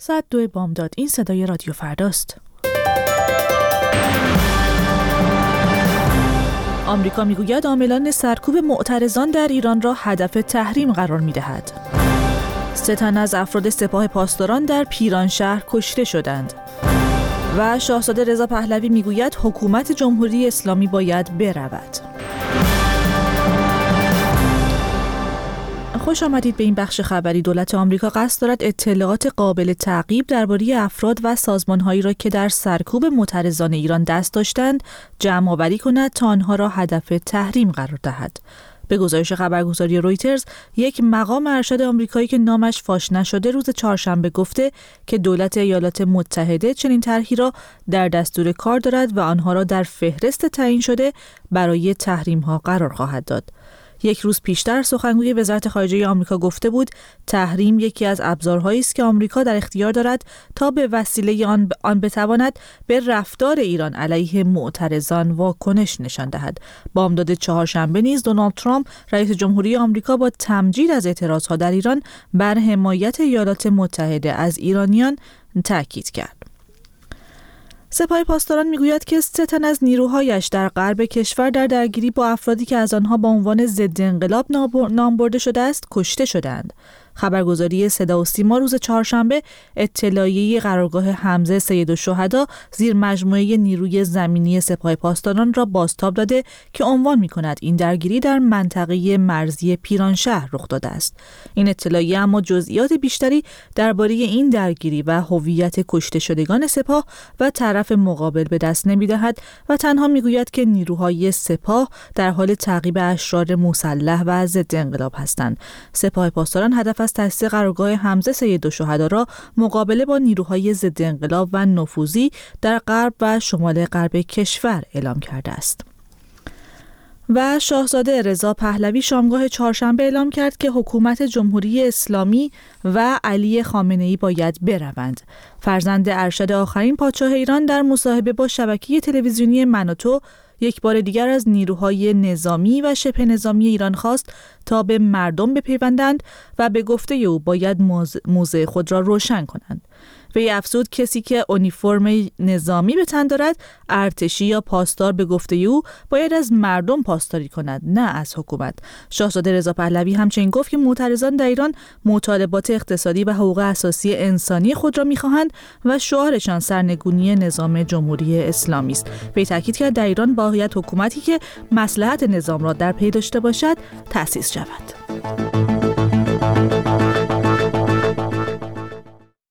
ساعت 2 بامداد. این صدای رادیو فرداست. آمریکا میگوید عاملان سرکوب معترضان در ایران را هدف تحریم قرار میدهد. 3 تن از افراد سپاه پاسداران در پیرانشهر کشته شدند. و شاهزاده رضا پهلوی میگوید حکومت جمهوری اسلامی باید برود. خوش آمدید به این بخش خبری. دولت آمریکا قصد دارد اطلاعات قابل تعقیب درباره افراد و سازمان‌هایی را که در سرکوب معترضان ایران دست داشتند جمع‌آوری کند تا آنها را هدف تحریم قرار دهد. به گزارش خبرگزاری رویترز، یک مقام ارشد آمریکایی که نامش فاش نشده روز چهارشنبه گفته که دولت ایالات متحده چنین طرحی را در دستور کار دارد و آنها را در فهرست تعیین شده برای تحریم‌ها قرار خواهد داد. یک روز پیشتر سخنگوی وزارت خارجه آمریکا گفته بود تحریم یکی از ابزارهایی است که آمریکا در اختیار دارد تا به وسیله آن بتواند به رفتار ایران علیه معترضان واکنش نشان دهد. بامداد چهارشنبه نیز دونالد ترامپ رئیس جمهوری آمریکا با تمجید از اعتراضها در ایران بر حمایت ایالات متحده از ایرانیان تاکید کرد. سپاه پاسداران میگوید که 3 تن از نیروهایش در غرب کشور در درگیری با افرادی که از آنها با عنوان ضد انقلاب نام برده شده است کشته شدند. خبرگزاری صدا و سیما روز چهارشنبه اطلاعیه قرارگاه حمزه سید الشهدا زیر مجموعه نیروی زمینی سپاه پاسداران را بازتاب داده که عنوان می‌کند این درگیری در منطقه مرزی پیرانشهر رخ داده است. این اطلاعیه اما جزئیات بیشتری درباره این درگیری و هویت کشته شدگان سپاه و طرف مقابل به دست نمی‌دهد و تنها می‌گوید که نیروهای سپاه در حال تعقیب اشرار مسلح و ضد انقلاب هستند. سپاه پاسداران هدف از تأسیس قرارگاه حمزه سید الشهدا را مقابله با نیروهای ضد انقلاب و نفوذی در غرب و شمال غرب کشور اعلام کرده است. و شاهزاده رضا پهلوی شامگاه چهارشنبه اعلام کرد که حکومت جمهوری اسلامی و علی خامنه‌ای باید بروند. فرزند ارشد آخرین پادشاه ایران در مصاحبه با شبکه تلویزیونی من و تو یک بار دیگر از نیروهای نظامی و شبه نظامی ایران خواست تا به مردم بپیوندند و به گفته او باید موضع خود را روشن کنند. وی افزود کسی که اونیفرم نظامی به تن دارد، ارتشی یا پاسدار، به گفته او باید از مردم پاسداری کند، نه از حکومت. شاهزاده رضا پهلوی همچنین گفت که معترضان در ایران مطالبات اقتصادی و حقوق اساسی انسانی خود را می‌خواهند و شعارشان سرنگونی نظام جمهوری اسلامی است. وی تاکید کرد در ایران باید حکومتی که مصلحت نظام را در پی داشته باشد تأسیس شود.